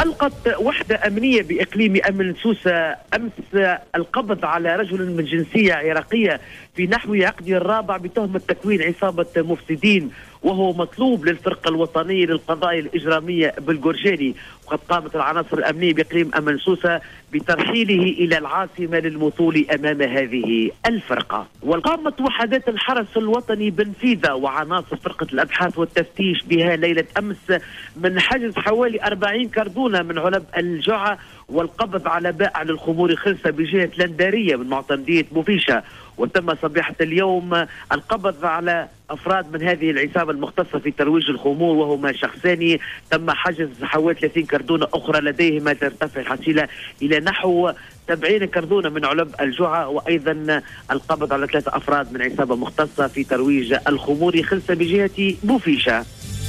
ألقت وحدة أمنية بإقليم أمن سوسة أمس القبض على رجل من جنسية عراقية في نحو عقده الرابع بتهمة تكوين عصابة مفسدين، وهو مطلوب للفرقة الوطنية للقضايا الإجرامية بالجورجاني. وقد قامت العناصر الأمنية بإقليم أمن سوسة بترحيله إلى العاصمة للمثول أمام هذه الفرقة. وقامت وحدات الحرس الوطني بنفيذة وعناصر فرقة الأبحاث والتفتيش بها ليلة أمس من حجز حوالي 40 كردونة من علب الجعة والقبض على بائع للخمور خلسة بجهة لندارية من معتمدية بوفيشة. وتم صباحة اليوم القبض على أفراد من هذه العصابة المختصة في ترويج الخمور، وهما شخصان تم حجز حوالي 30 كردونة أخرى لديهما ترتفع الحصيلة إلى نحو 70 كردونة من علب الجعة. وأيضا القبض على 3 أفراد من عصابة مختصة في ترويج الخمور خلسة بجهة بوفيشة.